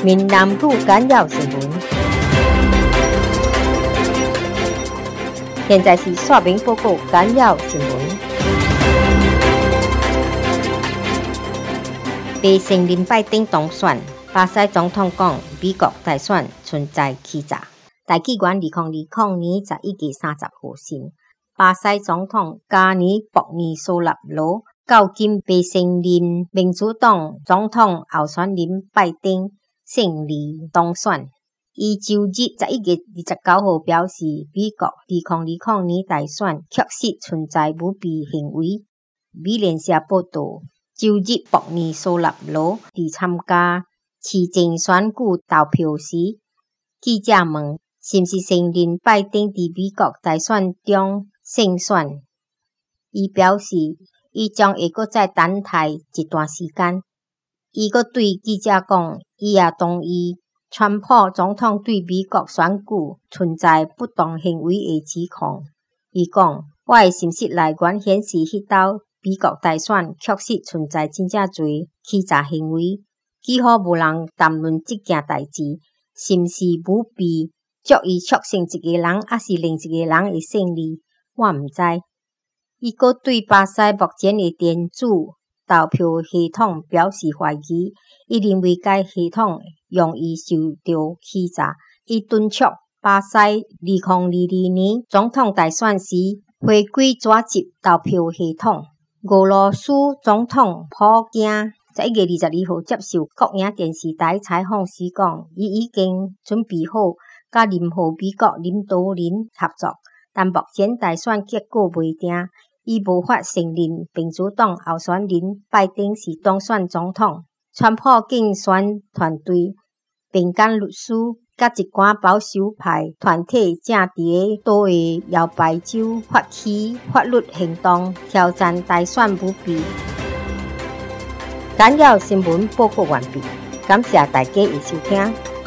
闽南语简要新闻。现在是说明报告简要新闻。被承认拜登当选，巴西总统讲美国大选存在欺诈。大纪元2020年11月30號信，巴西总统加尼博尼蘇納羅到今被承認民主黨總統候選人拜登勝利當選。伊周日11月29號表示，美國2020年大選確實存在舞弊行為。美聯社報道，周日博尼蘇納羅在參加市政選舉投票時，記者問是毋是承認拜登在美國大選中勝選。伊表示，伊將會閣再等待一段時間。伊閣對記者講，伊也同意川普總統對美國選舉存在不當行為的指控。伊講，我的心識來源顯示，迄道美國大選確實存在真正濟欺詐行為，幾乎無人談論這件代誌，是毋是舞弊，足以促成一個人，還是另一個人的勝利，我毋知。伊閣對巴西目前的電子投票系統表示懷疑，伊認為該系統容易受到欺詐。伊敦促巴西2022年總統大選時回歸紙質投票系統。俄羅斯總統普京11月22號接受國營電視台採訪時講，伊已經準備好甲任何美國領導人合作，但目前大選結果未定，伊無法承認民主黨候選人拜登是當選總統。川普競選團隊並間律師甲一寡保守派團體正佇多個搖擺州發起法律行動，挑戰大選舞弊。簡要新聞報告完畢，感謝大家的收聽。